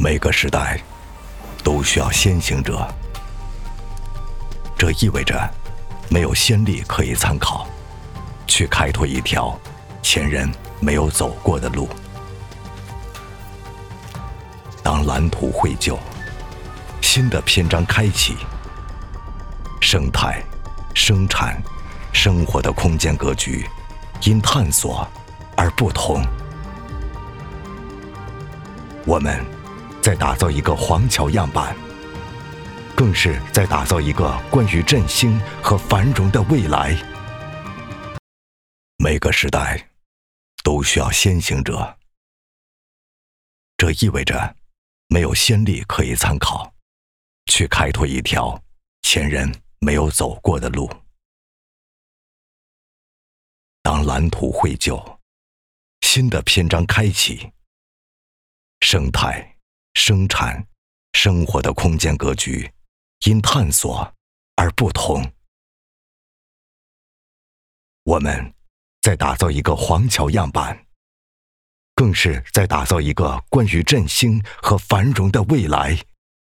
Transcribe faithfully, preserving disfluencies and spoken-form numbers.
每个时代都需要先行者，这意味着没有先例可以参考，去开拓一条前人没有走过的路。当蓝图绘就，新的篇章开启，生态、生产、生活的空间格局因探索而不同。我们在打造一个黄桥样板，更是在打造一个关于振兴和繁荣的未来。每个时代都需要先行者，这意味着没有先例可以参考，去开拓一条前人没有走过的路。当蓝图绘就，新的篇章开启，生态、生产、生活的空间格局因探索而不同。我们在打造一个黄桥样板，更是在打造一个关于振兴和繁荣的未来。